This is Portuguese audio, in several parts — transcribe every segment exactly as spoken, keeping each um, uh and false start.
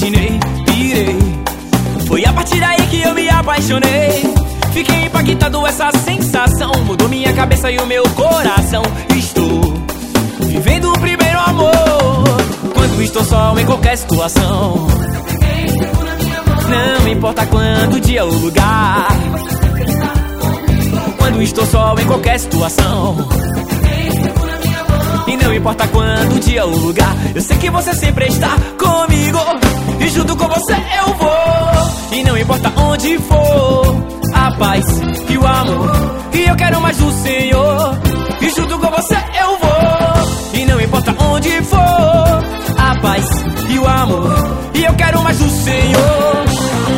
imaginei, pirei. Foi a partir daí que eu me apaixonei. Fiquei impactado, essa sensação mudou minha cabeça e o meu coração. Estou vivendo o primeiro amor, quando estou só em qualquer situação. Não importa quando, dia ou lugar, quando estou só em qualquer situação. E não importa quando, dia ou lugar, eu sei que você sempre está comigo, e junto com você eu vou. E não importa onde for, a paz e o amor, e eu quero mais do Senhor. E junto com você eu vou. E não importa onde for, a paz e o amor, e eu quero mais do Senhor.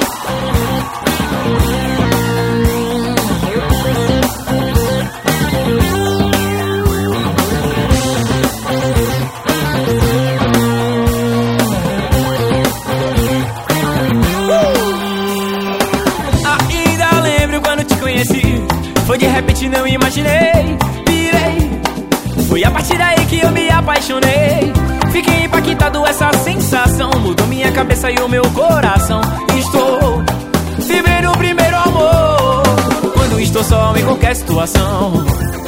Foi de repente, não imaginei, pirei. Foi a partir daí que eu me apaixonei. Fiquei impactado, essa sensação mudou minha cabeça e o meu coração. Estou vivendo o primeiro amor, quando estou só em qualquer situação.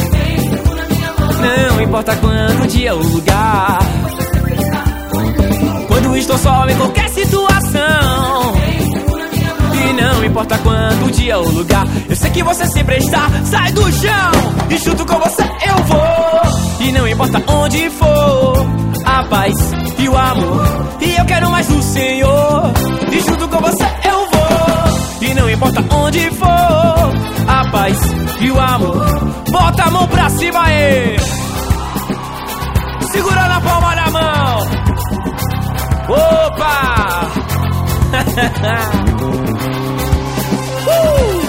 Não importa quando, dia ou lugar, quando estou só em qualquer situação. E não importa quando, dia ou lugar, eu sei que você sempre está. Sai do chão, e junto com você eu vou. E não importa onde for, a paz e o amor, e eu quero mais do Senhor. E junto com você eu vou. E não importa onde for, a paz e o amor. Bota a mão pra cima aí, segura na palma da mão. Opa! uh!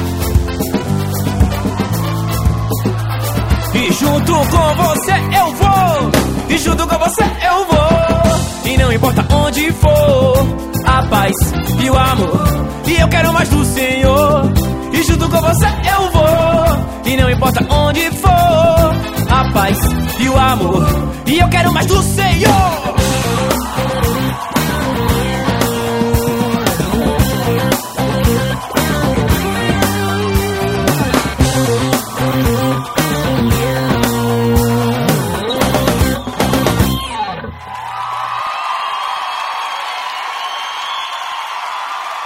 E junto com você eu vou, e junto com você eu vou. E não importa onde for, a paz e o amor, e eu quero mais do Senhor. E junto com você eu vou. E não importa onde for, a paz e o amor, e eu quero mais do Senhor.